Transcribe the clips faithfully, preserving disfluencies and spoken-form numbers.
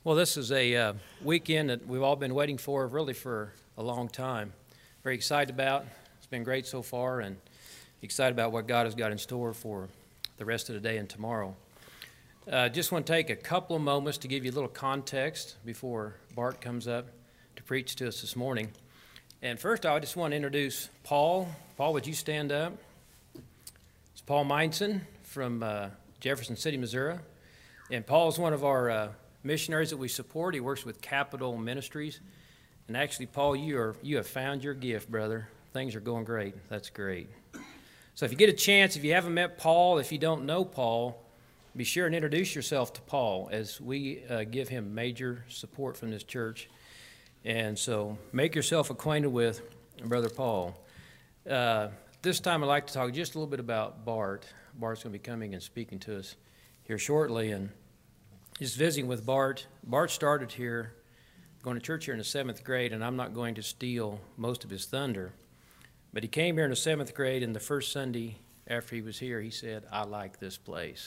Well, this is a uh, weekend that we've all been waiting for, really for a long time. Very excited about. It's been great so far, and excited about what God has got in store for the rest of the day and tomorrow. Uh, just want to take a couple of moments to give you a little context before Bart comes up to preach to us this morning. And first, I just want to introduce Paul. Paul, would you stand up? It's Paul Meinson from uh, Jefferson City, Missouri. And Paul is one of our uh, missionaries that we support. He works with Capital Ministries. And actually, Paul, you are you have found your gift, brother. Things are going great. That's great. So if you get a chance, if you haven't met Paul, if you don't know Paul, be sure and introduce yourself to Paul, as we uh, give him major support from this church. And so make yourself acquainted with Brother Paul. Uh, this time I'd like to talk just a little bit about Bart. Bart's going to be coming and speaking to us here shortly. And just visiting with Bart. Bart started here, going to church here in the seventh grade, and I'm not going to steal most of his thunder. But he came here in the seventh grade, and the first Sunday after he was here, he said, "I like this place."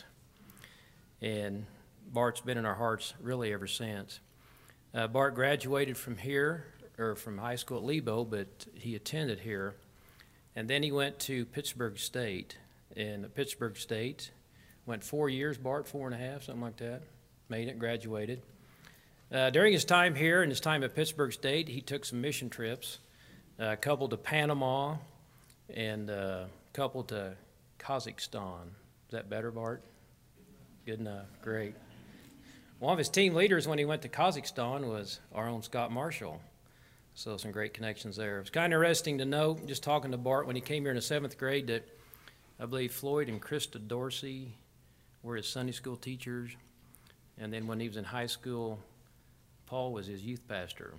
And Bart's been in our hearts really ever since. Uh, Bart graduated from here, or from high school at Lebo, but he attended here. And then he went to Pittsburg State. And at Pittsburg State, went four years, Bart, four and a half, something like that. Made it, graduated. Uh, during his time here and his time at Pittsburg State, he took some mission trips, uh, a couple to Panama and uh, a couple to Kazakhstan. Is that better, Bart? Good enough, great. One of his team leaders when he went to Kazakhstan was our own Scott Marshall. So some great connections there. It's kind of interesting to know, just talking to Bart when he came here in the seventh grade, that I believe Floyd and Krista Dorsey were his Sunday school teachers. And then when he was in high school, Paul was his youth pastor.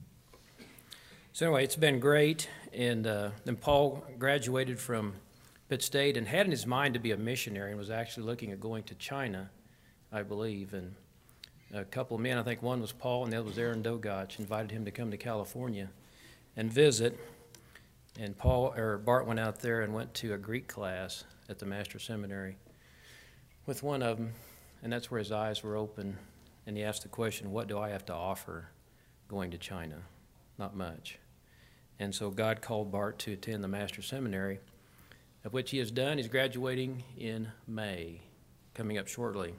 So anyway, it's been great. And uh, then Paul graduated from Pitt State and had in his mind to be a missionary, and was actually looking at going to China, I believe. And a couple of men, I think one was Paul and the other was Aaron Dogotch, invited him to come to California and visit. And Paul or Bart went out there and went to a Greek class at the Master Seminary with one of them, and that's where his eyes were open. And he asked the question, "What do I have to offer going to China?" Not much. And so God called Bart to attend the Master Seminary, of which he has done. He's graduating in May, coming up shortly.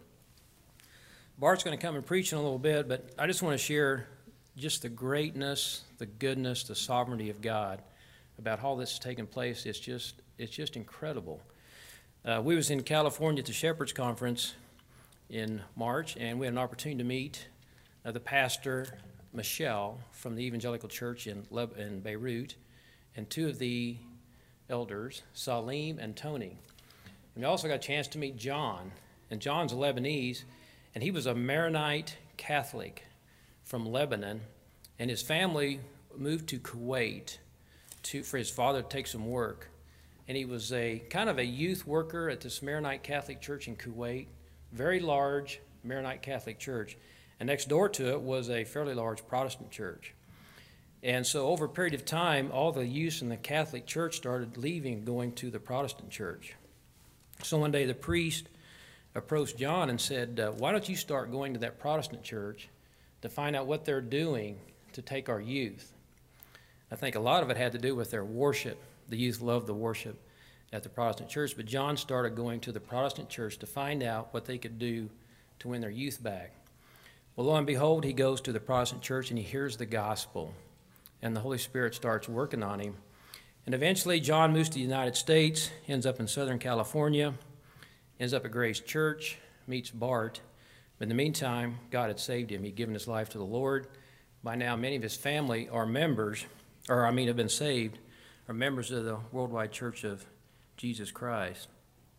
Bart's going to come and preach in a little bit, but I just want to share just the greatness, the goodness, the sovereignty of God about all this has taken place. It's just, it's just incredible. Uh, we was in California at the Shepherds Conference in March, and we had an opportunity to meet uh, the pastor, Michelle, from the Evangelical Church in, Le- in Beirut, and two of the elders, Salim and Tony. And we also got a chance to meet John, and John's a Lebanese, and he was a Maronite Catholic from Lebanon, and his family moved to Kuwait to, for his father to take some work. And he was a kind of a youth worker at this Maronite Catholic church in Kuwait, very large Maronite Catholic church. And next door to it was a fairly large Protestant church. And so over a period of time, all the youths in the Catholic church started leaving and going to the Protestant church. So one day the priest approached John and said, uh, why don't you start going to that Protestant church to find out what they're doing to take our youth? I think a lot of it had to do with their worship. The youth loved the worship at the Protestant church, but John started going to the Protestant church to find out what they could do to win their youth back. Well, lo and behold, he goes to the Protestant church and he hears the gospel, and the Holy Spirit starts working on him. And eventually John moves to the United States, ends up in Southern California, ends up at Grace Church, meets Bart. But in the meantime, God had saved him. He'd given his life to the Lord. By now, many of his family are members, or I mean have been saved, are members of the Worldwide Church of Jesus Christ.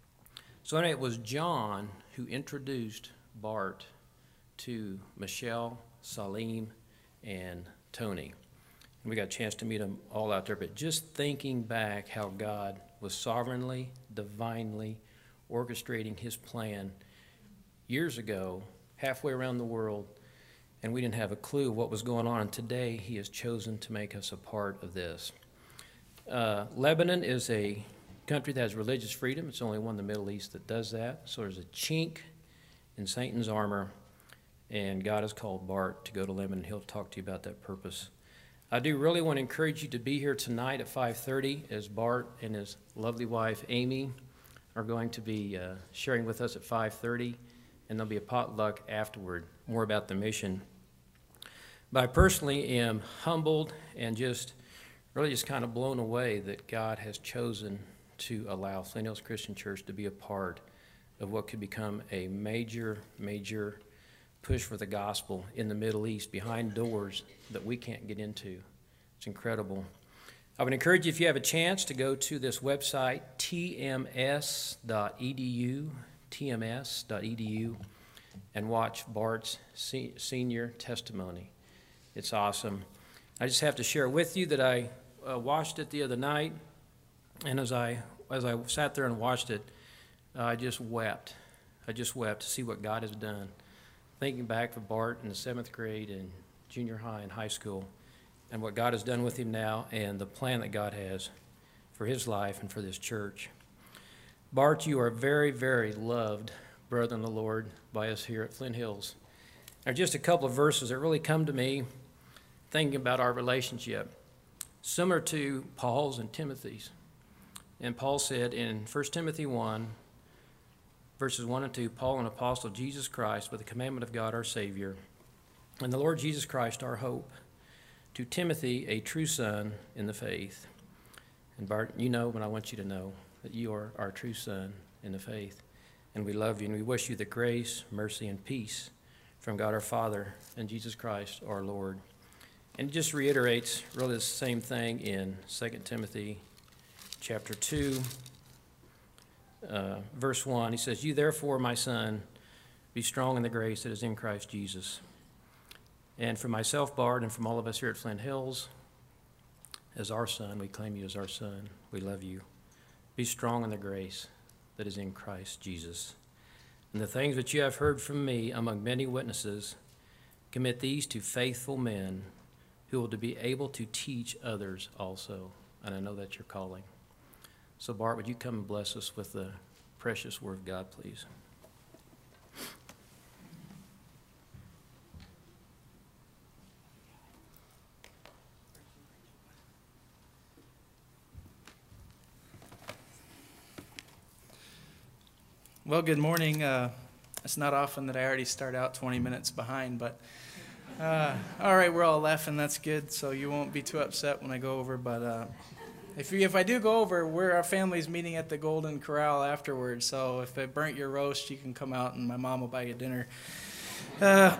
So anyway, it was John who introduced Bart to Michelle, Salim, and Tony. And we got a chance to meet them all out there. But just thinking back how God was sovereignly, divinely orchestrating his plan years ago, halfway around the world, and we didn't have a clue what was going on. And today, he has chosen to make us a part of this. Uh, Lebanon is a country that has religious freedom. It's only one in the Middle East that does that. So there's a chink in Satan's armor and God has called Bart to go to Lemon, and he'll talk to you about that purpose. I do really want to encourage you to be here tonight at five thirty as Bart and his lovely wife, Amy, are going to be uh, sharing with us at five thirty, and there'll be a potluck afterward, more about the mission. But I personally am humbled and just really just kind of blown away that God has chosen to allow Flint Hills Christian Church to be a part of what could become a major, major push for the gospel in the Middle East behind doors that we can't get into. It's incredible. I would encourage you, if you have a chance, to go to this website, T M S dot E D U, T M S dot E D U, and watch Bart's se- senior testimony. It's awesome. I just have to share with you that I uh, watched it the other night, and as I as I sat there and watched it, uh, I just wept. I just wept to see what God has done. Thinking back for Bart in the seventh grade and junior high and high school, and what God has done with him now, and the plan that God has for his life and for this church. Bart, you are very, very loved brother in the Lord by us here at Flint Hills. There are just a couple of verses that really come to me thinking about our relationship, similar to Paul's and Timothy's. And Paul said in First Timothy one, verses one and two, Paul, an apostle of Jesus Christ, by the commandment of God our Savior, and the Lord Jesus Christ our hope, to Timothy, a true son in the faith. And Bart, you know, but I want you to know that you are our true son in the faith. And we love you, and we wish you the grace, mercy, and peace from God our Father and Jesus Christ our Lord. And it just reiterates really the same thing in Second Timothy chapter two, uh, verse one. He says, "You therefore, my son, be strong in the grace that is in Christ Jesus." And for myself, Bart, and from all of us here at Flint Hills, as our son, we claim you as our son. We love you. Be strong in the grace that is in Christ Jesus. And the things that you have heard from me among many witnesses, commit these to faithful men who will be able to teach others also. And I know that's your calling. So Bart, would you come and bless us with the precious word of God, please? Well, good morning. Uh, it's not often that I already start out twenty minutes behind, but uh, all right, we're all laughing. That's good, so you won't be too upset when I go over. But uh, if you, if I do go over, we're our family's meeting at the Golden Corral afterwards. So if it burnt your roast, you can come out, and my mom will buy you dinner. Uh,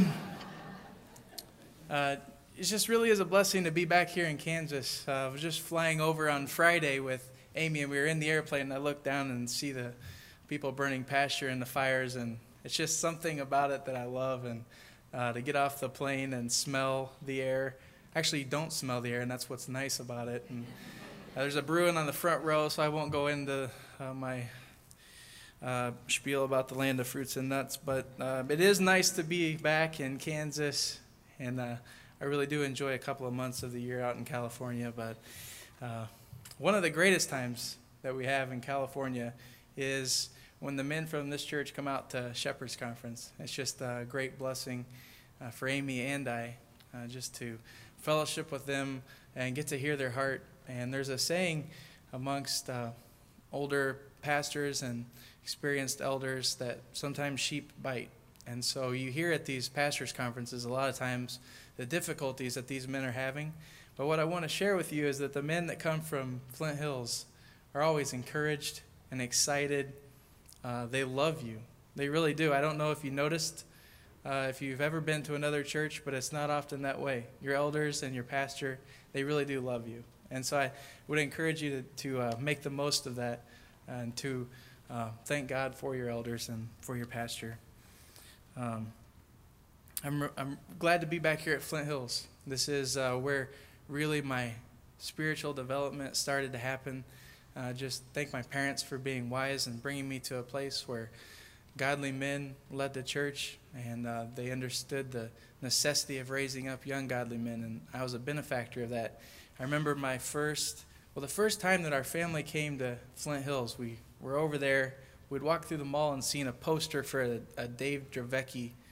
uh, it just really is a blessing to be back here in Kansas. Uh, I was just flying over on Friday with Amy, and we were in the airplane, and I looked down and see the people burning pasture in the fires, and it's just something about it that I love. And uh, to get off the plane and smell the air. Actually, you don't smell the air, and that's what's nice about it. And uh, there's a Bruin on the front row, so I won't go into uh, my uh, spiel about the land of fruits and nuts. But uh, it is nice to be back in Kansas, and uh, I really do enjoy a couple of months of the year out in California. But uh, one of the greatest times that we have in California is when the men from this church come out to Shepherd's Conference. It's just a great blessing uh, for Amy and I, uh, just to fellowship with them and get to hear their heart. And there's a saying amongst uh, older pastors and experienced elders that sometimes sheep bite. And so you hear at these pastors' conferences a lot of times the difficulties that these men are having. But what I want to share with you is that the men that come from Flint Hills are always encouraged and excited. Uh, they love you. They really do. I don't know if you noticed, uh, if you've ever been to another church, but it's not often that way. Your elders and your pastor, they really do love you. And so I would encourage you to, to uh, make the most of that and to uh, thank God for your elders and for your pastor. Um, I'm, I'm glad to be back here at Flint Hills. This is uh, where really my spiritual development started to happen. Uh, just thank my parents for being wise and bringing me to a place where godly men led the church, and uh, they understood the necessity of raising up young godly men, and I was a benefactor of that. I remember my first, well, the first time that our family came to Flint Hills, we were over there. We'd walk through the mall and seen a poster for a, a Dave Dravecki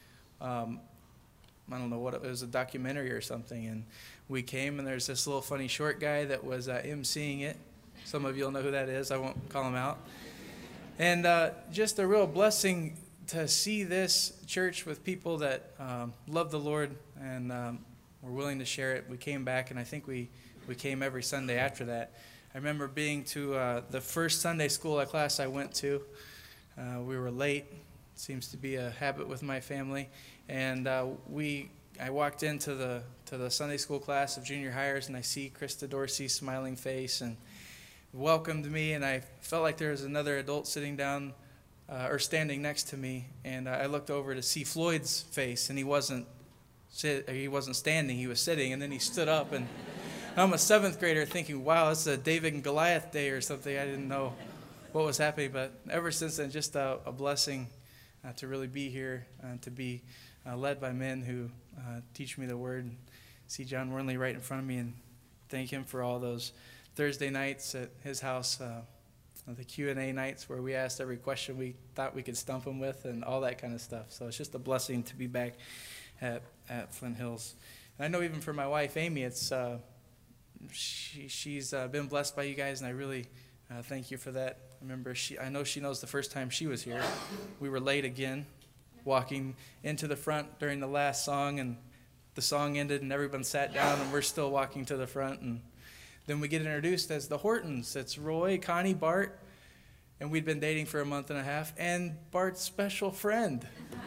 um, I don't know what it was, a documentary or something. And we came, and there's this little funny short guy that was uh, emceeing it. Some of you will know who that is. I won't call him out. And uh, just a real blessing to see this church with people that um, love the Lord and um, were willing to share it. We came back, and I think we, we came every Sunday after that. I remember being to uh, the first Sunday school class I went to. Uh, we were late. Seems to be a habit with my family. And uh, we, I walked into the to the Sunday school class of junior hires, and I see Krista Dorsey's smiling face and welcomed me, and I felt like there was another adult sitting down uh, or standing next to me, and I looked over to see Floyd's face, and he wasn't sit, he wasn't standing, he was sitting, and then he stood up, and I'm a seventh grader thinking, wow, it's a David and Goliath day or something. I didn't know what was happening, but ever since then, just a, a blessing uh, to really be here, uh, to be uh, led by men who uh, teach me the word. See John Wornley right in front of me, and thank him for all those Thursday nights at his house, uh, the Q and A nights where we asked every question we thought we could stump him with and all that kind of stuff. So it's just a blessing to be back at, at Flint Hills. And I know even for my wife, Amy, it's uh, she, she's uh, been blessed by you guys, and I really uh, thank you for that. I remember, she, I know she knows the first time she was here. We were late again, walking into the front during the last song, and the song ended and everyone sat down, and we're still walking to the front, and then we get introduced as the Hortons. It's Roy, Connie, Bart, and we'd been dating for a month and a half, and Bart's special friend.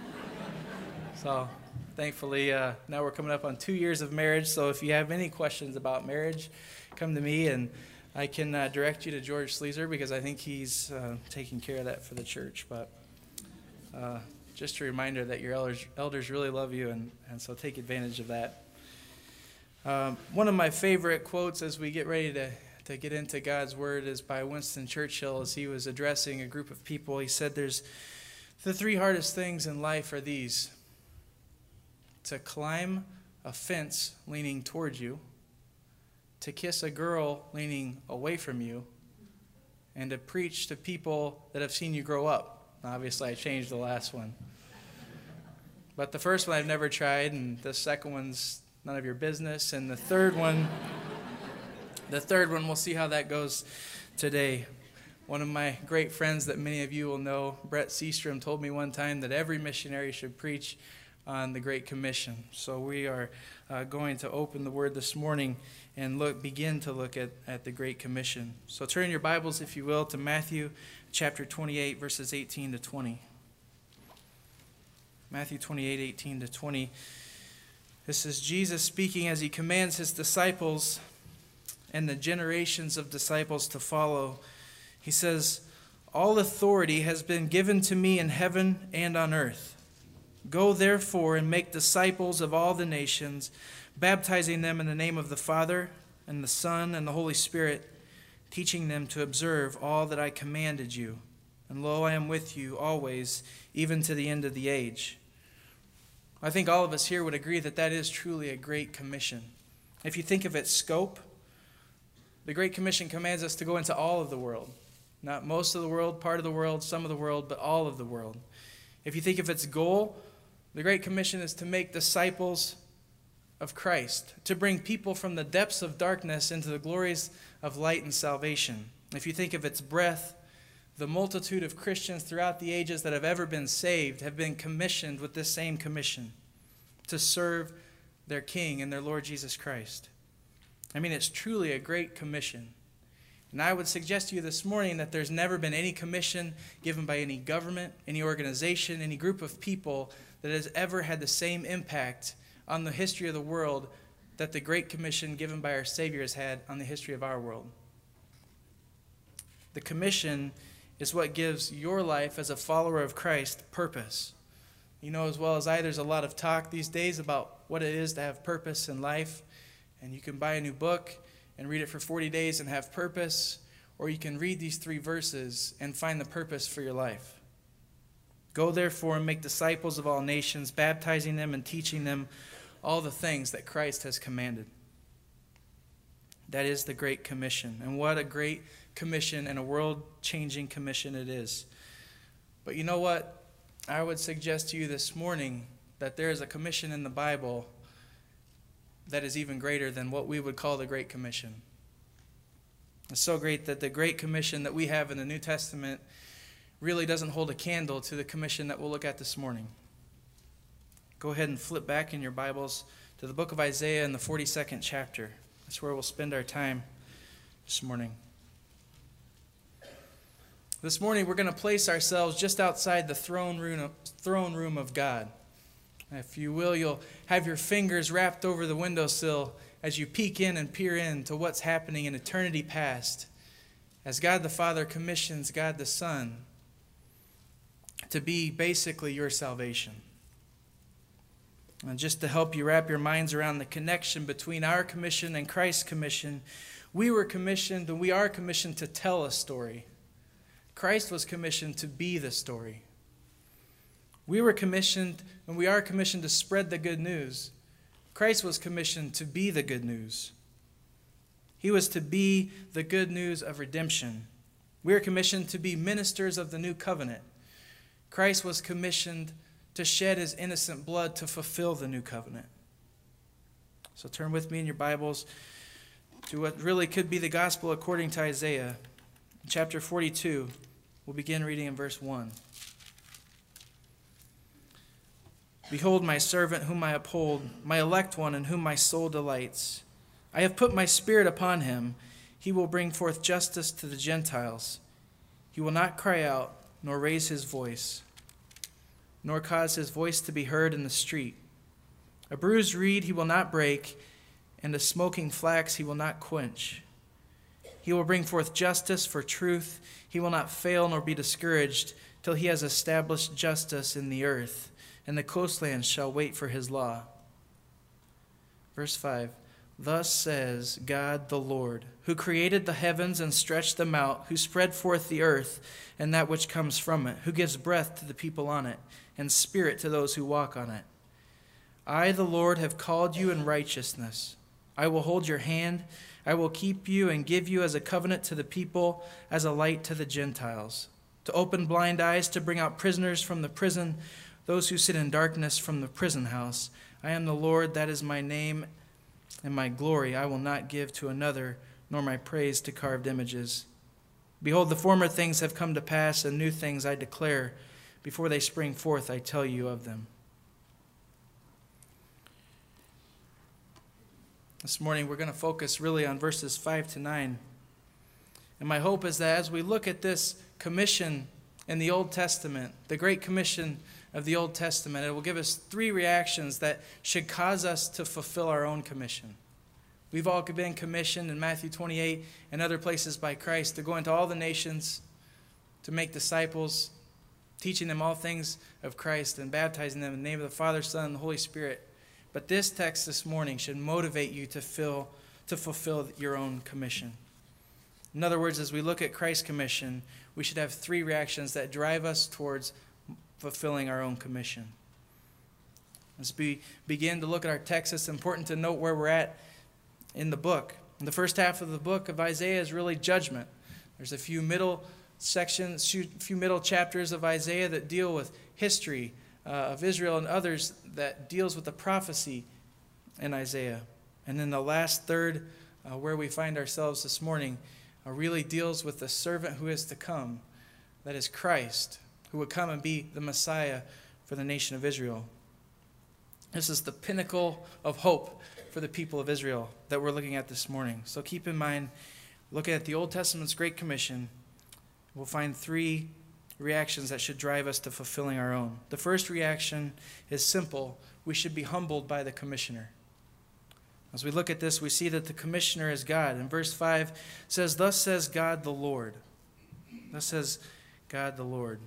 So thankfully, uh, now we're coming up on two years of marriage, so if you have any questions about marriage, come to me, and I can uh, direct you to George Sleezer, because I think he's uh, taking care of that for the church. But uh, just a reminder that your elders, elders really love you, and, and so take advantage of that. Um, one of my favorite quotes as we get ready to, to get into God's Word is by Winston Churchill as he was addressing a group of people. He said, there's the three hardest things in life are these: to climb a fence leaning towards you, to kiss a girl leaning away from you, and to preach to people that have seen you grow up. Obviously, I changed the last one. But the first one I've never tried, and the second one's none of your business. And the third one, the third one, we'll see how that goes today. One of my great friends that many of you will know, Brett Seastrom, told me one time that every missionary should preach on the Great Commission. So we are uh, going to open the Word this morning and look, begin to look at, at the Great Commission. So turn your Bibles, if you will, to Matthew chapter twenty-eight, verses eighteen to twenty. Matthew twenty-eight, eighteen to twenty. This is Jesus speaking as he commands his disciples and the generations of disciples to follow. He says, all authority has been given to me in heaven and on earth. Go therefore and make disciples of all the nations, baptizing them in the name of the Father and the Son and the Holy Spirit, teaching them to observe all that I commanded you. And lo, I am with you always, even to the end of the age. I think all of us here would agree that that is truly a great commission. If you think of its scope, the Great Commission commands us to go into all of the world. Not most of the world, part of the world, some of the world, but all of the world. If you think of its goal, the Great Commission is to make disciples of Christ, to bring people from the depths of darkness into the glories of light and salvation. If you think of its breadth, the multitude of Christians throughout the ages that have ever been saved have been commissioned with this same commission, to serve their King and their Lord Jesus Christ. I mean, it's truly a great commission. And I would suggest to you this morning that there's never been any commission given by any government, any organization, any group of people that has ever had the same impact on the history of the world that the Great Commission given by our Savior has had on the history of our world. The commission is what gives your life as a follower of Christ purpose. You know as well as I, there's a lot of talk these days about what it is to have purpose in life. And you can buy a new book and read it for forty days and have purpose, or you can read these three verses and find the purpose for your life. Go therefore and make disciples of all nations, baptizing them and teaching them all the things that Christ has commanded. That is the Great Commission. And what a great commission and a world-changing commission it is. But you know what? I would suggest to you this morning that there is a commission in the Bible that is even greater than what we would call the Great Commission. It's so great that the Great Commission that we have in the New Testament really doesn't hold a candle to the commission that we'll look at this morning. Go ahead and flip back in your Bibles to the book of Isaiah in the forty-second chapter. That's where we'll spend our time this morning. This morning we're going to place ourselves just outside the throne room of, throne room of God. If you will, you'll have your fingers wrapped over the windowsill as you peek in and peer into what's happening in eternity past, as God the Father commissions God the Son to be basically your salvation. And just to help you wrap your minds around the connection between our commission and Christ's commission, we were commissioned and we are commissioned to tell a story. Christ was commissioned to be the story. We were commissioned and we are commissioned to spread the good news. Christ was commissioned to be the good news. He was to be the good news of redemption. We are commissioned to be ministers of the new covenant. Christ was commissioned to shed his innocent blood to fulfill the new covenant. So turn with me in your Bibles to what really could be the gospel according to Isaiah. Chapter forty-two, we'll begin reading in verse one. Behold my servant whom I uphold, my elect one in whom my soul delights. I have put my spirit upon him. He will bring forth justice to the Gentiles. He will not cry out, nor raise his voice, nor cause his voice to be heard in the street. A bruised reed he will not break, and a smoking flax he will not quench. He will bring forth justice for truth. He will not fail nor be discouraged till he has established justice in the earth, and the coastlands shall wait for his law. Verse five, thus says God the Lord, who created the heavens and stretched them out, who spread forth the earth and that which comes from it, who gives breath to the people on it, and spirit to those who walk on it. I, the Lord, have called you in righteousness. I will hold your hand. I will keep you and give you as a covenant to the people, as a light to the Gentiles, to open blind eyes, to bring out prisoners from the prison, those who sit in darkness from the prison house. I am the Lord, that is my name, and my glory I will not give to another, nor my praise to carved images. Behold, the former things have come to pass, and new things I declare. Before they spring forth, I tell you of them. This morning we're going to focus really on verses five to nine. And my hope is that as we look at this commission in the Old Testament, the Great Commission of the Old Testament, it will give us three reactions that should cause us to fulfill our own commission. We've all been commissioned in Matthew twenty-eight and other places by Christ to go into all the nations, to make disciples, teaching them all things of Christ and baptizing them in the name of the Father, Son, and the Holy Spirit. But this text this morning should motivate you to fill, to fulfill your own commission. In other words, as we look at Christ's commission, we should have three reactions that drive us towards fulfilling our own commission. As we begin to look at our text, it's important to note where we're at in the book. In the first half of the book of Isaiah is really judgment. There's a few middle sections, a few middle chapters of Isaiah that deal with history uh, of Israel, and others that deals with the prophecy in Isaiah. And then the last third, uh, where we find ourselves this morning, uh, really deals with the servant who is to come, that is Christ, who would come and be the Messiah for the nation of Israel. This is the pinnacle of hope for the people of Israel that we're looking at this morning. So keep in mind, looking at the Old Testament's Great Commission, we'll find three reactions that should drive us to fulfilling our own. The first reaction is simple. We should be humbled by the commissioner. As we look at this, we see that the commissioner is God. And verse five says, thus says God the Lord. Thus says God the Lord.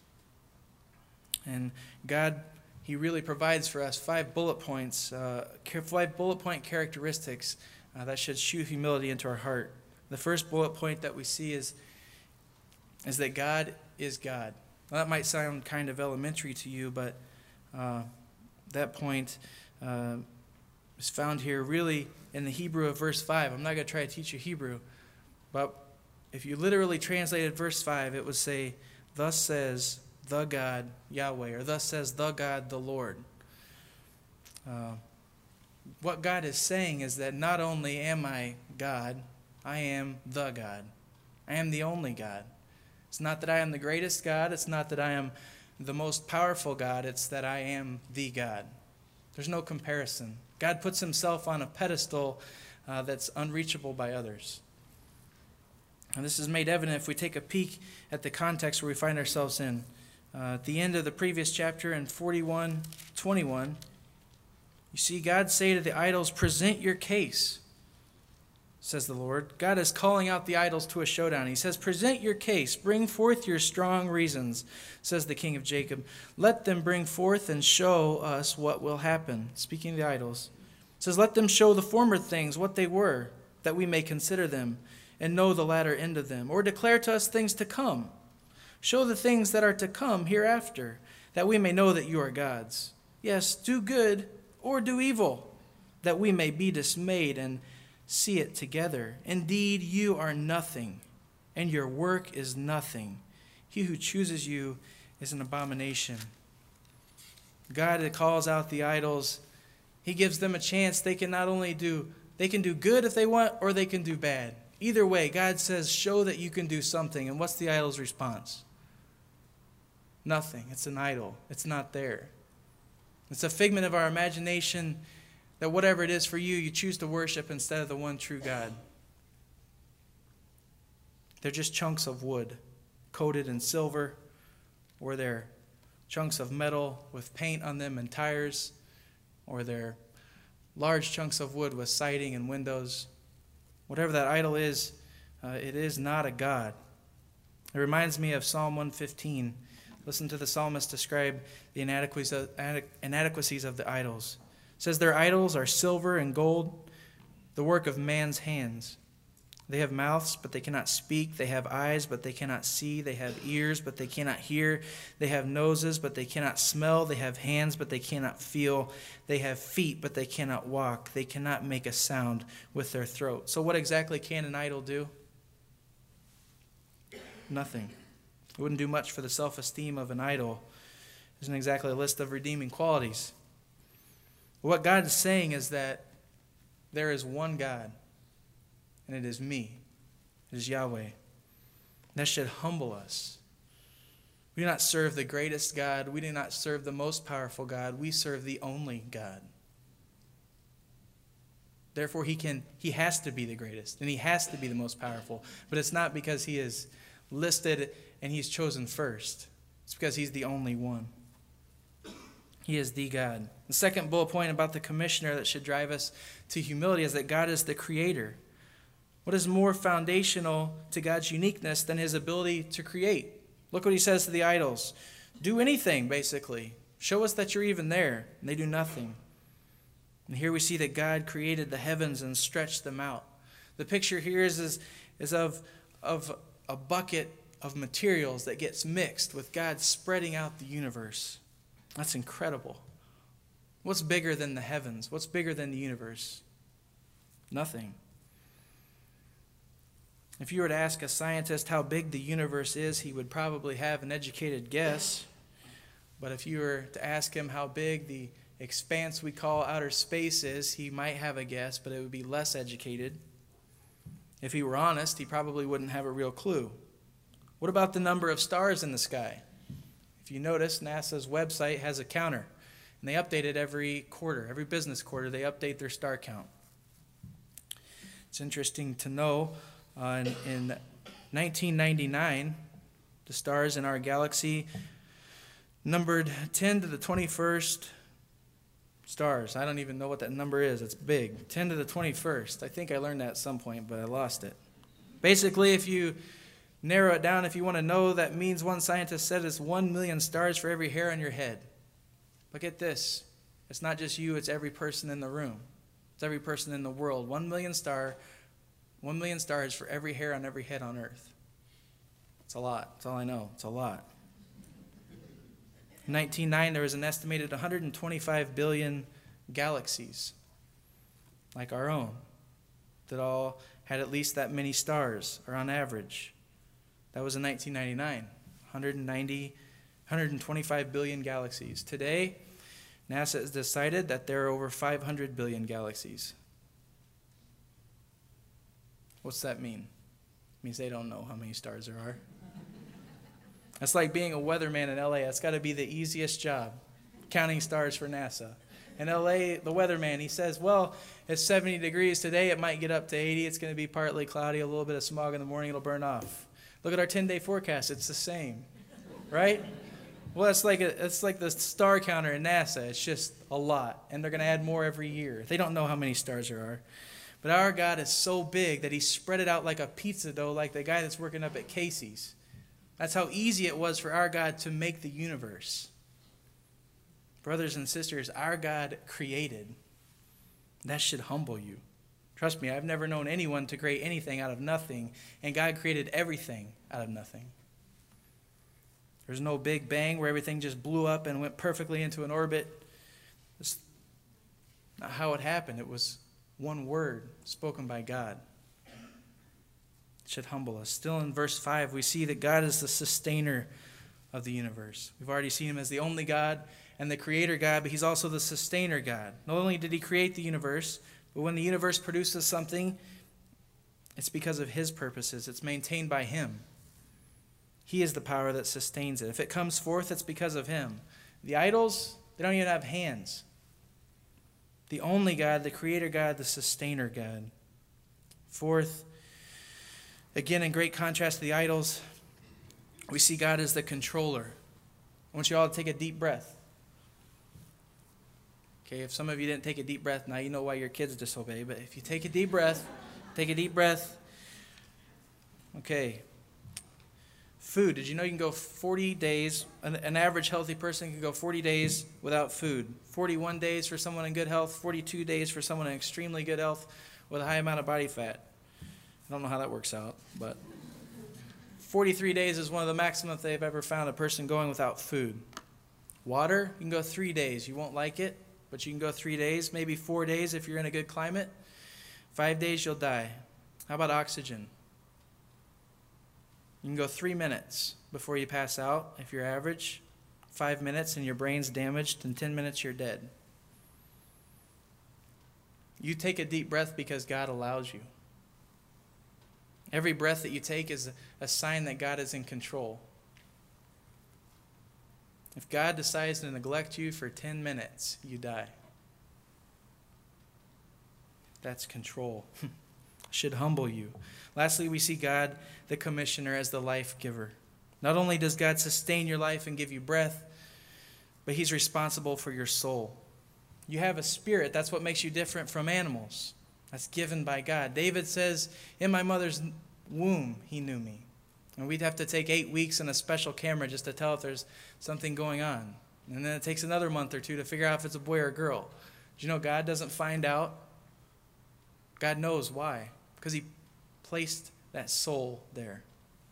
And God, he really provides for us five bullet points, uh, five bullet point characteristics uh, that should shoot humility into our heart. The first bullet point that we see is, is that God is God. Now, that might sound kind of elementary to you, but uh, that point uh, is found here really in the Hebrew of verse five. I'm not going to try to teach you Hebrew, but if you literally translated verse five, it would say, thus says the God Yahweh, or thus says the God the Lord. Uh, what God is saying is that not only am I God, I am the God. I am the only God. It's not that I am the greatest God. It's not that I am the most powerful God. It's that I am the God. There's no comparison. God puts himself on a pedestal uh, that's unreachable by others. And this is made evident if we take a peek at the context where we find ourselves in. Uh, at the end of the previous chapter in forty-one twenty-one, you see God say to the idols, "Present your case," says the Lord. God is calling out the idols to a showdown. He says, "Present your case. Bring forth your strong reasons," says the King of Jacob. "Let them bring forth and show us what will happen." Speaking of the idols. It says, "Let them show the former things, what they were, that we may consider them and know the latter end of them. Or declare to us things to come. Show the things that are to come hereafter, that we may know that you are gods. Yes, do good or do evil, that we may be dismayed and see it together. Indeed, you are nothing, and your work is nothing. He who chooses you is an abomination." God calls out the idols. He gives them a chance. They can not only do, they can do good if they want, or they can do bad. Either way, God says, show that you can do something. And what's the idol's response? Nothing. It's an idol. It's not there. It's a figment of our imagination that whatever it is for you, you choose to worship instead of the one true God. They're just chunks of wood coated in silver, or they're chunks of metal with paint on them and tires, or they're large chunks of wood with siding and windows. Whatever that idol is, uh, it is not a God. It reminds me of Psalm one fifteen. Listen to the psalmist describe the inadequacies of, inadequacies of the idols. It says, "Their idols are silver and gold, the work of man's hands. They have mouths, but they cannot speak. They have eyes, but they cannot see. They have ears, but they cannot hear. They have noses, but they cannot smell. They have hands, but they cannot feel. They have feet, but they cannot walk. They cannot make a sound with their throat." So what exactly can an idol do? Nothing. It wouldn't do much for the self-esteem of an idol. It isn't exactly a list of redeeming qualities. What God is saying is that there is one God, and it is me. It is Yahweh. That should humble us. We do not serve the greatest God. We do not serve the most powerful God. We serve the only God. Therefore, he can, he has to be the greatest, and he has to be the most powerful. But it's not because he is listed and he's chosen first. It's because he's the only one. He is the God. The second bullet point about the commissioner that should drive us to humility is that God is the creator. What is more foundational to God's uniqueness than his ability to create? Look what he says to the idols. Do anything, basically. Show us that you're even there. And they do nothing. And here we see that God created the heavens and stretched them out. The picture here is, is, is of, of a bucket of materials that gets mixed with God spreading out the universe. That's incredible. What's bigger than the heavens? What's bigger than the universe? Nothing. If you were to ask a scientist how big the universe is, he would probably have an educated guess. But if you were to ask him how big the expanse we call outer space is, he might have a guess, but it would be less educated. If he were honest, he probably wouldn't have a real clue. What about the number of stars in the sky? If you notice, NASA's website has a counter, and they update it every quarter. Every business quarter, they update their star count. It's interesting to know, uh, in, in nineteen ninety-nine, the stars in our galaxy numbered ten to the twenty-first stars. I don't even know what that number is. It's big. ten to the twenty-first. I think I learned that at some point, but I lost it. Basically, if you narrow it down, if you want to know, that means one scientist said it's one million stars for every hair on your head. But get this. It's not just you, it's every person in the room. It's every person in the world. One million star, one million stars for every hair on every head on earth. It's a lot. That's all I know. It's a lot. In nineteen oh nine, there was an estimated one hundred twenty-five billion galaxies, like our own, that all had at least that many stars, or on average. That was in nineteen ninety-nine. one hundred ninety, one hundred twenty-five billion galaxies. Today, NASA has decided that there are over five hundred billion galaxies. What's that mean? It means they don't know how many stars there are. That's like being a weatherman in L A. That's got to be the easiest job, counting stars for NASA. In L A, the weatherman, he says, well, it's seventy degrees today. It might get up to eighty. It's going to be partly cloudy, a little bit of smog in the morning. It'll burn off. Look at our ten-day forecast. It's the same, right? Well, it's like a, it's like the star counter in NASA. It's just a lot, and they're going to add more every year. They don't know how many stars there are. But our God is so big that he spread it out like a pizza dough, like the guy that's working up at Casey's. That's how easy it was for our God to make the universe. Brothers and sisters, our God created. That should humble you. Trust me, I've never known anyone to create anything out of nothing, and God created everything out of nothing. There's no big bang where everything just blew up and went perfectly into an orbit. That's not how it happened. It was one word spoken by God. It should humble us. Still in verse five, we see that God is the sustainer of the universe. We've already seen him as the only God and the creator God, but he's also the sustainer God. Not only did he create the universe, but when the universe produces something, it's because of his purposes. It's maintained by him. He is the power that sustains it. If it comes forth, it's because of him. The idols, they don't even have hands. The only God, the creator God, the sustainer God. Fourth, again, in great contrast to the idols, we see God as the controller. I want you all to take a deep breath. Okay, if some of you didn't take a deep breath, now you know why your kids disobey. But if you take a deep breath, take a deep breath. Okay. Food. Did you know you can go forty days, an, an average healthy person can go forty days without food. forty-one days for someone in good health, forty-two days for someone in extremely good health with a high amount of body fat. I don't know how that works out, but forty-three days is one of the maximum that they've ever found a person going without food. Water, you can go three days. You won't like it, but you can go three days, maybe four days if you're in a good climate. Five days, you'll die. How about oxygen? You can go three minutes before you pass out if you're average. Five minutes and your brain's damaged, and ten minutes you're dead. You take a deep breath because God allows you. Every breath that you take is a sign that God is in control. If God decides to neglect you for ten minutes, you die. That's control. Should humble you. Lastly, we see God, the commissioner, as the life giver. Not only does God sustain your life and give you breath, but he's responsible for your soul. You have a spirit. That's what makes you different from animals. That's given by God. David says, in my mother's womb, he knew me. And we'd have to take eight weeks and a special camera just to tell if there's something going on. And then it takes another month or two to figure out if it's a boy or a girl. Do you know God doesn't find out? God knows why. Because he placed that soul there.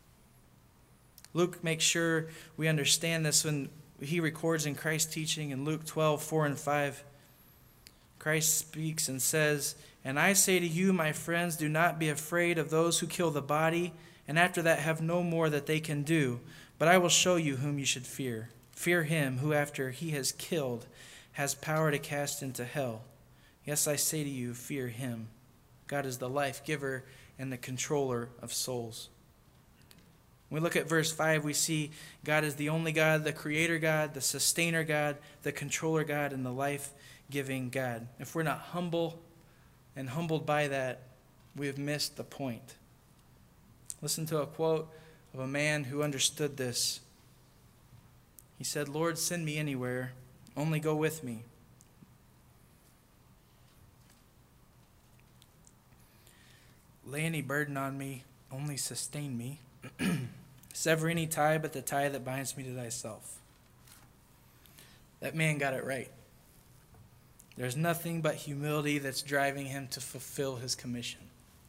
Luke makes sure we understand this when he records in Christ's teaching in Luke twelve, four and five. Christ speaks and says, "And I say to you, my friends, do not be afraid of those who kill the body, and after that have no more that they can do. But I will show you whom you should fear. Fear him who, after he has killed, has power to cast into hell. Yes, I say to you, fear him." God is the life giver and the controller of souls. When we look at verse five, we see God is the only God, the creator God, the sustainer God, the controller God, and the life-giving God. If we're not humble and humbled by that, we have missed the point. Listen to a quote of a man who understood this. He said, "Lord, send me anywhere, only go with me. Lay any burden on me, only sustain me. Sever any tie but the tie that binds me to thyself." That man got it right. There's nothing but humility that's driving him to fulfill his commission.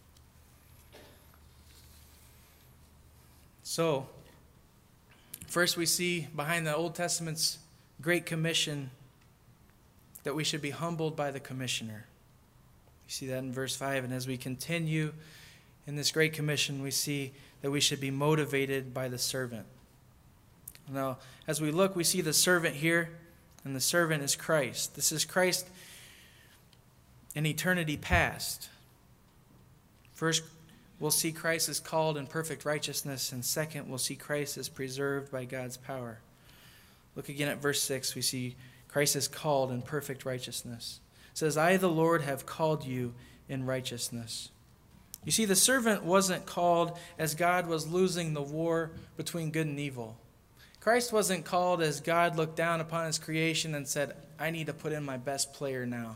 So, first we see behind the Old Testament's great commission that we should be humbled by the commissioner. We see that in verse five. And as we continue in this great commission, we see that we should be motivated by the servant. Now, as we look, we see the servant here. and the servant is Christ. This is Christ in eternity past. First, we'll see Christ is called in perfect righteousness, and second, we'll see Christ is preserved by God's power. Look again at verse six. We see Christ is called in perfect righteousness. It says, I, the Lord, have called you in righteousness. You see, the servant wasn't called as God was losing the war between good and evil. Christ wasn't called as God looked down upon his creation and said, I need to put in my best player now.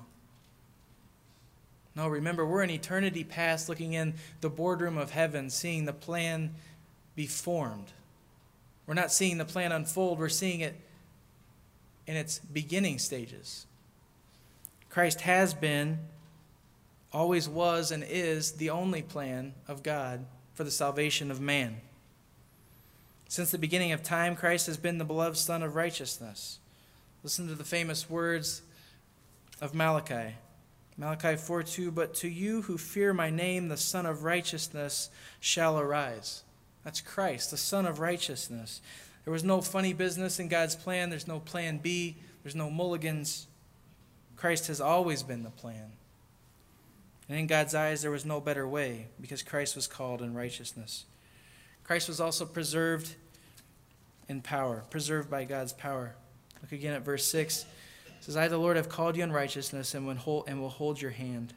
No, remember, we're in eternity past looking in the boardroom of heaven, seeing the plan be formed. We're not seeing the plan unfold, we're seeing it in its beginning stages. Christ has been, always was, and is the only plan of God for the salvation of man. Since the beginning of time, Christ has been the beloved Son of righteousness. Listen to the famous words of Malachi. Malachi four two, but to you who fear my name, the Son of righteousness shall arise. That's Christ, the Son of righteousness. There was no funny business in God's plan. There's no plan B. There's no mulligans. Christ has always been the plan. And in God's eyes, there was no better way because Christ was called in righteousness. Christ was also preserved in power, preserved by God's power. Look again at verse six. It says, I, the Lord, have called you in righteousness and will hold your hand.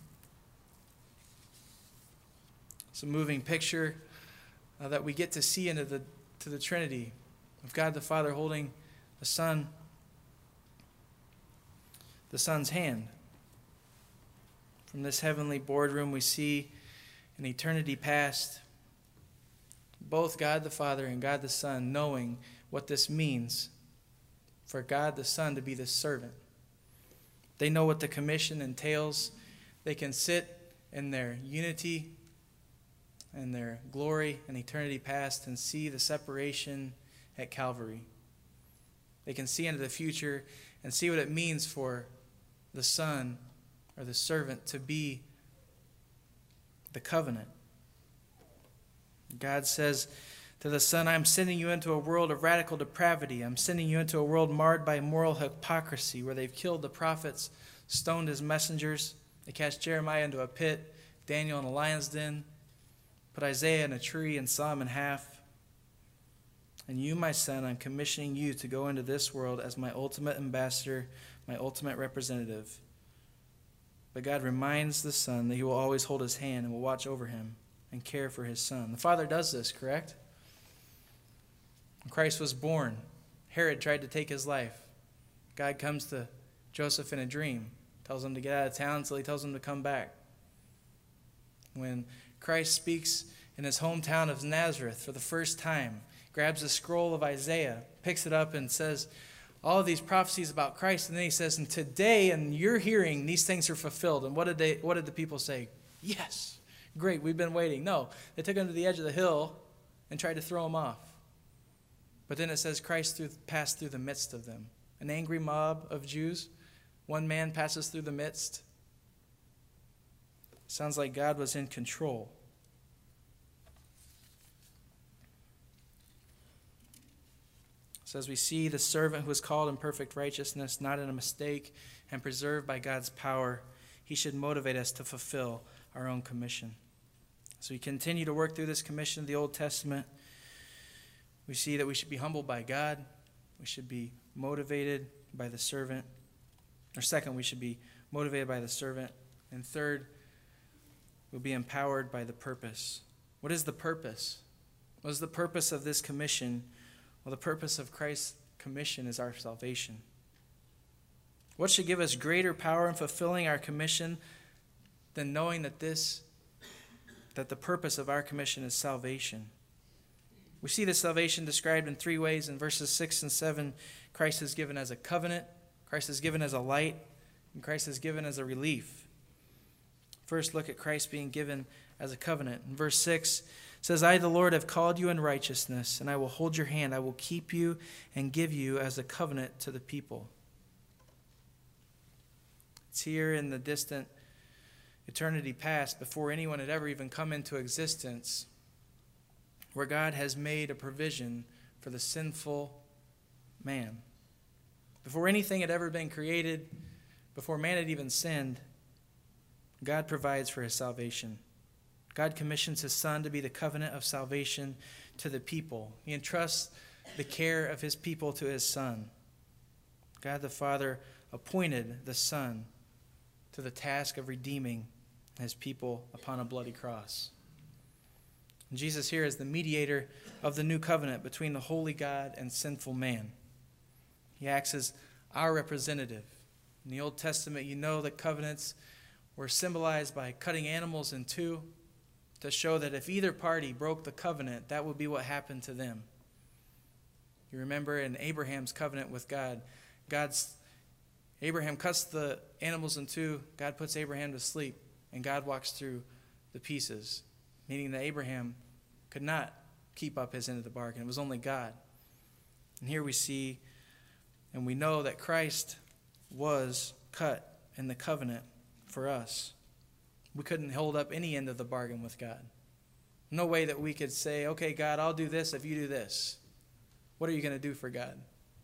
It's a moving picture uh, that we get to see into the, to the Trinity of God the Father holding the Son, the Son's hand. From this heavenly boardroom, we see in eternity past both God the Father and God the Son knowing what this means for God the Son to be the servant. They know what the commission entails. They can sit in their unity and their glory in eternity past and see the separation at Calvary. They can see into the future and see what it means for the Son or the servant to be the covenant. God says to the Son, I'm sending you into a world of radical depravity. I'm sending you into a world marred by moral hypocrisy, where they've killed the prophets, stoned his messengers. They cast Jeremiah into a pit, Daniel in a lion's den, put Isaiah in a tree and saw him in half. And you, my son, I'm commissioning you to go into this world as my ultimate ambassador, my ultimate representative. But God reminds the Son that he will always hold his hand and will watch over him and care for his Son. The Father does this, correct? When Christ was born, Herod tried to take his life. God comes to Joseph in a dream, tells him to get out of town until he tells him to come back. When Christ speaks in his hometown of Nazareth for the first time, grabs a scroll of Isaiah, picks it up and says all of these prophecies about Christ, and then he says, and today in your hearing, these things are fulfilled. And what did they? What did the people say? Yes, great, we've been waiting. No, they took him to the edge of the hill and tried to throw him off. But then it says Christ through, passed through the midst of them. An angry mob of Jews, one man passes through the midst. Sounds like God was in control. So as we see the servant who is called in perfect righteousness, not in a mistake, and preserved by God's power, he should motivate us to fulfill our own commission. As we continue to work through this commission of the Old Testament, we see that we should be humbled by God. We should be motivated by the servant. Or second, we should be motivated by the servant. And third, we'll be empowered by the purpose. What is the purpose? What is the purpose of this commission? Well, the purpose of Christ's commission is our salvation. What should give us greater power in fulfilling our commission than knowing that this, that the purpose of our commission is salvation? We see this salvation described in three ways. In verses six and seven, Christ is given as a covenant, Christ is given as a light, and Christ is given as a relief. First, look at Christ being given as a covenant. In verse six, it says, I, the Lord, have called you in righteousness, and I will hold your hand. I will keep you and give you as a covenant to the people. It's here in the distant eternity past, before anyone had ever even come into existence, where God has made a provision for the sinful man. Before anything had ever been created, before man had even sinned, God provides for his salvation. God commissions his Son to be the covenant of salvation to the people. He entrusts the care of his people to his Son. God the Father appointed the Son to the task of redeeming his people upon a bloody cross. And Jesus here is the mediator of the new covenant between the holy God and sinful man. He acts as our representative. In the Old Testament, you know the covenants were symbolized by cutting animals in two to show that if either party broke the covenant, that would be what happened to them. You remember in Abraham's covenant with God, God's Abraham cuts the animals in two, God puts Abraham to sleep, and God walks through the pieces, meaning that Abraham could not keep up his end of the bargain. It was only God. And here we see and we know that Christ was cut in the covenant for us. We couldn't hold up any end of the bargain with God. No way that we could say, okay, God, I'll do this if you do this. What are you going to do for God?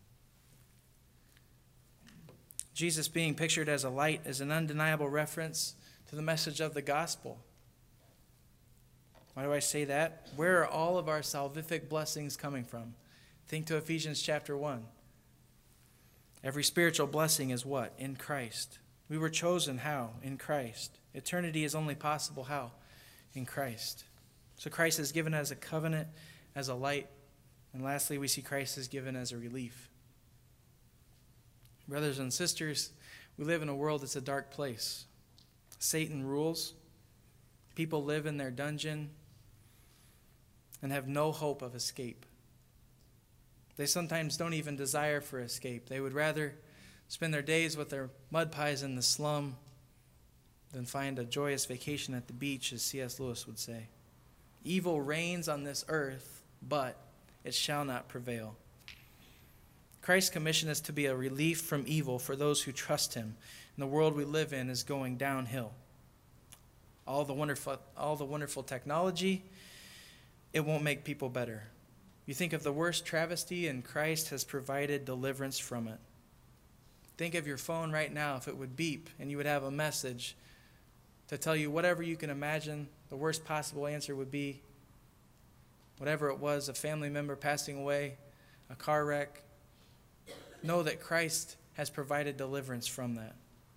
Jesus being pictured as a light is an undeniable reference to the message of the gospel. Why do I say that? Where are all of our salvific blessings coming from? Think to Ephesians chapter one. Every spiritual blessing is what? In Christ. We were chosen how? In Christ. Eternity is only possible how? In Christ. So Christ is given as a covenant, as a light. And lastly, we see Christ is given as a relief. Brothers and sisters, we live in a world that's a dark place. Satan rules. People live in their dungeon and have no hope of escape. They sometimes don't even desire for escape. They would rather spend their days with their mud pies in the slum than find a joyous vacation at the beach, as C S Lewis would say. Evil reigns on this earth, but it shall not prevail. Christ's commission is to be a relief from evil for those who trust him. And the world we live in is going downhill. All the wonderful, all the wonderful technology, it won't make people better. You think of the worst travesty, and Christ has provided deliverance from it. Think of your phone right now, if it would beep and you would have a message to tell you whatever you can imagine the worst possible answer would be. Whatever it was, a family member passing away, a car wreck. Know that Christ has provided deliverance from that.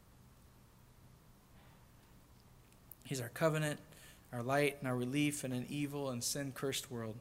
He's our covenant, our light, and our relief in an evil and sin-cursed world.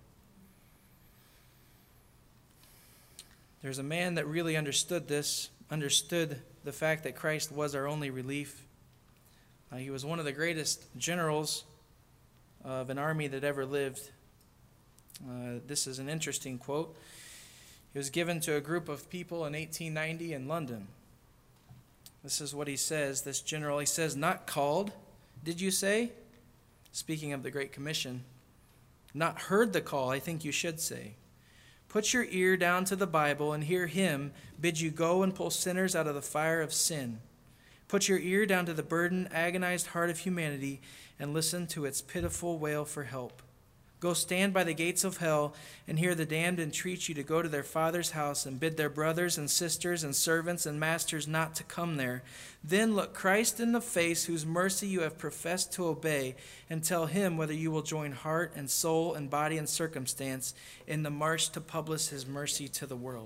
There's a man that really understood this, understood the fact that Christ was our only relief. Uh, he was one of the greatest generals of an army that ever lived. Uh, this is an interesting quote. He was given to a group of people in eighteen ninety in London. This is what he says, this general. He says, "Not called, did you say?" Speaking of the Great Commission. "Not heard the call, I think you should say. Put your ear down to the Bible and hear him bid you go and pull sinners out of the fire of sin. Put your ear down to the burdened, agonized heart of humanity and listen to its pitiful wail for help. Go stand by the gates of hell and hear the damned entreat you to go to their Father's house and bid their brothers and sisters and servants and masters not to come there. Then look Christ in the face, whose mercy you have professed to obey, and tell him whether you will join heart and soul and body and circumstance in the march to publish his mercy to the world."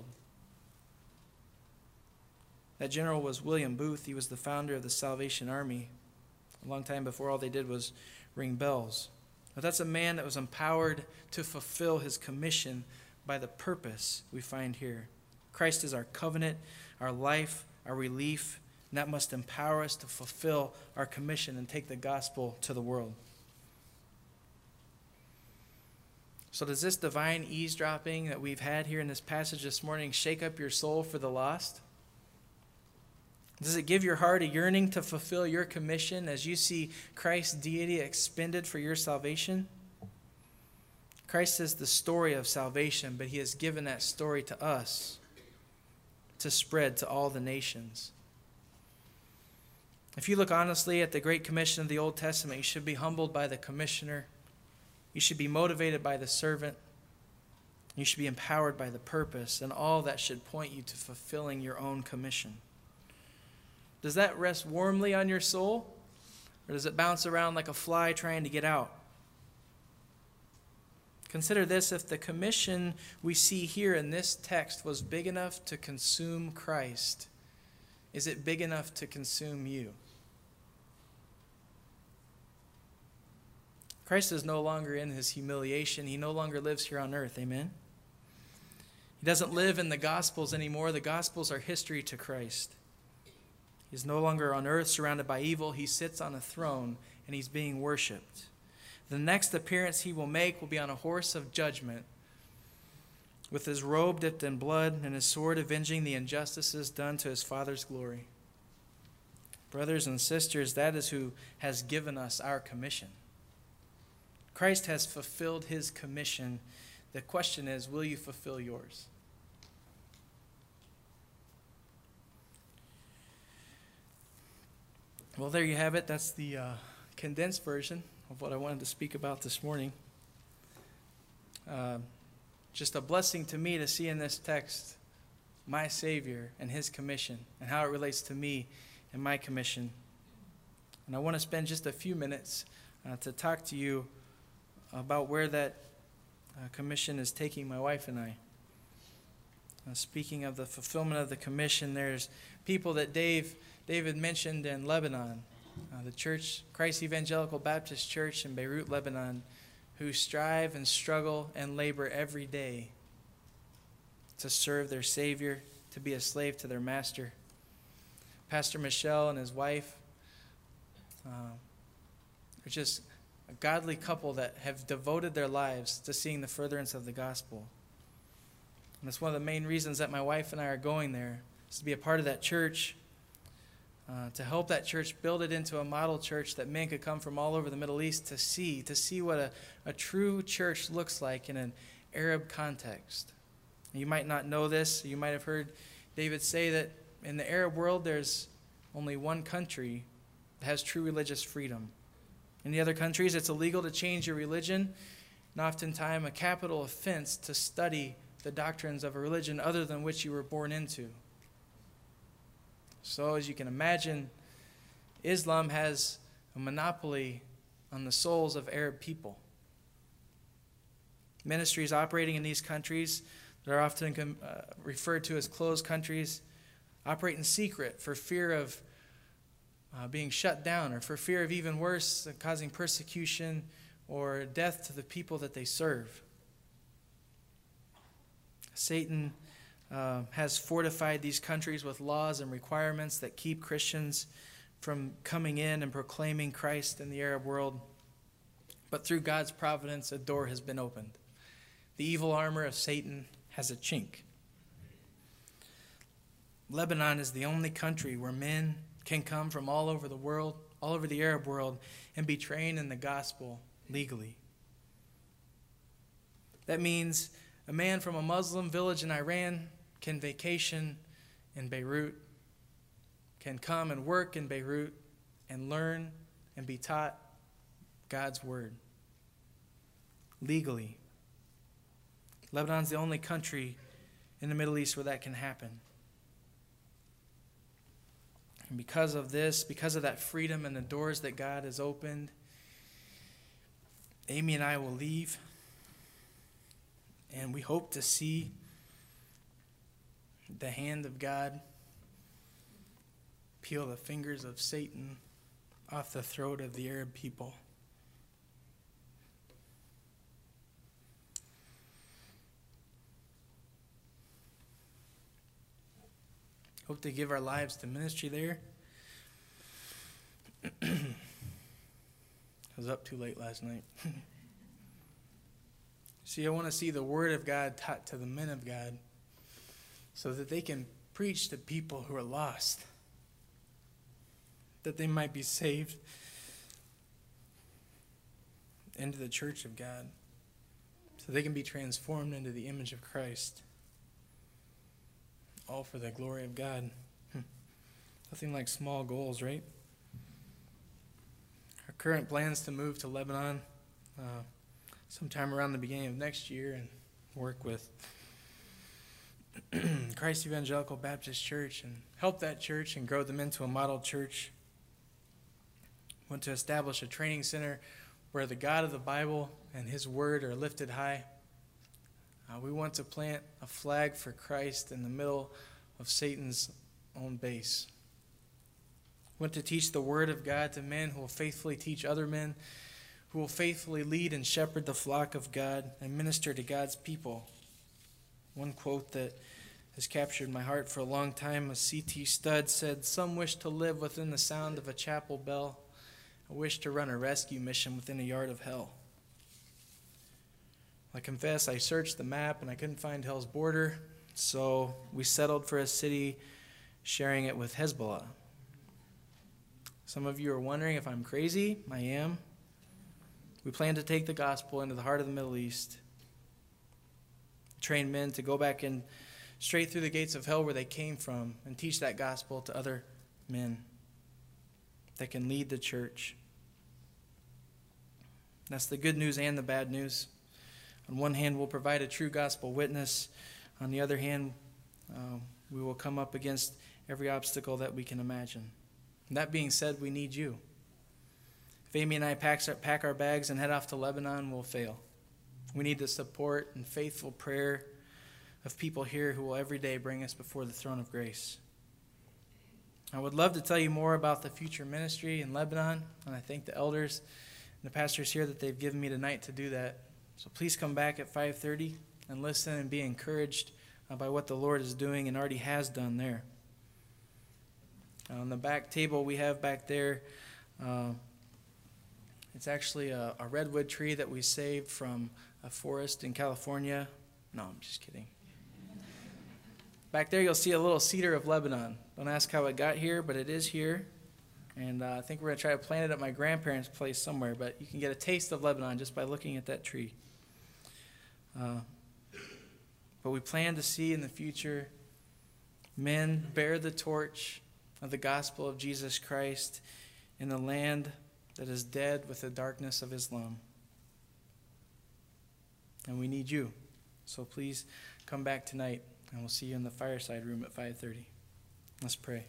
That general was William Booth. He was the founder of the Salvation Army. A long time before, all they did was ring bells. But that's a man that was empowered to fulfill his commission by the purpose we find here. Christ is our covenant, our life, our relief, and that must empower us to fulfill our commission and take the gospel to the world. So does this divine eavesdropping that we've had here in this passage this morning shake up your soul for the lost? Does it give your heart a yearning to fulfill your commission as you see Christ's deity expended for your salvation? Christ is the story of salvation, but he has given that story to us to spread to all the nations. If you look honestly at the Great Commission of the Old Testament, you should be humbled by the commissioner. You should be motivated by the servant. You should be empowered by the purpose, and all that should point you to fulfilling your own commission. Does that rest warmly on your soul, or does it bounce around like a fly trying to get out? Consider this: if the commission we see here in this text was big enough to consume Christ, is it big enough to consume you? Christ is no longer in his humiliation. He no longer lives here on earth. Amen? He doesn't live in the Gospels anymore. The Gospels are history to Christ. He is no longer on earth surrounded by evil. He sits on a throne and he's being worshipped. The next appearance he will make will be on a horse of judgment, with his robe dipped in blood and his sword avenging the injustices done to his Father's glory. Brothers and sisters, that is who has given us our commission. Christ has fulfilled his commission. The question is, will you fulfill yours? Well, there you have it. That's the uh, condensed version of what I wanted to speak about this morning. Uh, just a blessing to me to see in this text my Savior and his commission and how it relates to me and my commission. And I want to spend just a few minutes uh, to talk to you about where that uh, commission is taking my wife and I. Uh, speaking of the fulfillment of the commission, there's people that Dave David mentioned in Lebanon, uh, the church, Christ Evangelical Baptist Church in Beirut, Lebanon, who strive and struggle and labor every day to serve their Savior, to be a slave to their master. Pastor Michelle and his wife uh, are just a godly couple that have devoted their lives to seeing the furtherance of the gospel. And that's one of the main reasons that my wife and I are going there, is to be a part of that church, uh, to help that church build it into a model church that men could come from all over the Middle East to see, to see what a, a true church looks like in an Arab context. And you might not know this. You might have heard David say that in the Arab world there's only one country that has true religious freedom. In the other countries, it's illegal to change your religion, and oftentimes a capital offense to study the doctrines of a religion other than which you were born into. So as you can imagine, Islam has a monopoly on the souls of Arab people. Ministries operating in these countries that are often uh, referred to as closed countries operate in secret for fear of uh, being shut down, or for fear of even worse, uh, causing persecution or death to the people that they serve. Satan uh, has fortified these countries with laws and requirements that keep Christians from coming in and proclaiming Christ in the Arab world. But through God's providence, a door has been opened. The evil armor of Satan has a chink. Lebanon is the only country where men can come from all over the world, all over the Arab world, and be trained in the gospel legally. That means a man from a Muslim village in Iran can vacation in Beirut, can come and work in Beirut and learn and be taught God's word legally. Lebanon's the only country in the Middle East where that can happen. And because of this, because of that freedom and the doors that God has opened, Amy and I will leave. And we hope to see the hand of God peel the fingers of Satan off the throat of the Arab people. Hope to give our lives to ministry there. I was up too late last night. See, I want to see the word of God taught to the men of God so that they can preach to people who are lost, that they might be saved into the church of God, so they can be transformed into the image of Christ. All for the glory of God. Nothing like small goals, right? Our current plans to move to Lebanon uh, sometime around the beginning of next year, and work with Christ Evangelical Baptist Church and help that church and grow them into a model church. Want to establish a training center where the God of the Bible and His Word are lifted high. Uh, we want to plant a flag for Christ in the middle of Satan's own base. We want to teach the Word of God to men who will faithfully teach other men, who will faithfully lead and shepherd the flock of God and minister to God's people. One quote that has captured my heart for a long time was C T Studd said, "Some wish to live within the sound of a chapel bell. I wish to run a rescue mission within a yard of hell." I confess I searched the map and I couldn't find hell's border, so we settled for a city sharing it with Hezbollah. Some of you are wondering if I'm crazy. I am. We plan to take the gospel into the heart of the Middle East, train men to go back in straight through the gates of hell where they came from and teach that gospel to other men that can lead the church. That's the good news and the bad news. On one hand, we'll provide a true gospel witness. On the other hand, uh, we will come up against every obstacle that we can imagine. And that being said, we need you. If Amy and I pack our, pack our bags and head off to Lebanon, we'll fail. We need the support and faithful prayer of people here who will every day bring us before the throne of grace. I would love to tell you more about the future ministry in Lebanon, and I thank the elders and the pastors here that they've given me tonight to do that. So please come back at five thirty and listen and be encouraged uh, by what the Lord is doing and already has done there. On the back table we have back there, uh, it's actually a, a redwood tree that we saved from a forest in California. No, I'm just kidding. Back there you'll see a little cedar of Lebanon. Don't ask how it got here, but it is here. And uh, I think we're going to try to plant it at my grandparents' place somewhere, but you can get a taste of Lebanon just by looking at that tree. Uh, but we plan to see in the future men bear the torch of the gospel of Jesus Christ in the land that is dead with the darkness of Islam. And we need you. So please come back tonight, and we'll see you in the fireside room at five thirty. Let's pray.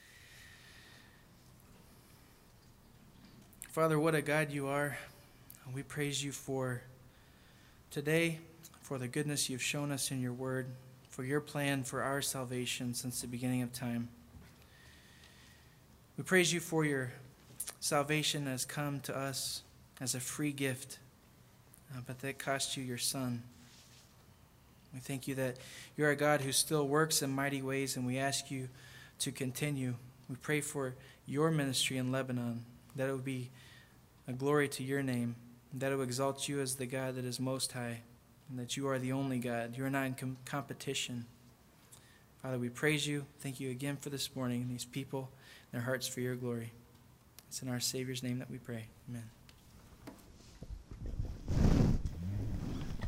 Father, what a God you are. We praise you for today, for the goodness you've shown us in your word, for your plan for our salvation since the beginning of time. We praise you for your salvation that has come to us as a free gift, uh, but that cost you your Son. We thank you that you're a God who still works in mighty ways, and we ask you to continue. We pray for your ministry in Lebanon, that it would be a glory to your name, that it would exalt you as the God that is most high, and that you are the only God. You are not in com- competition. Father, we praise you. Thank you again for this morning and these people and their hearts for your glory. It's in our Savior's name that we pray. Amen.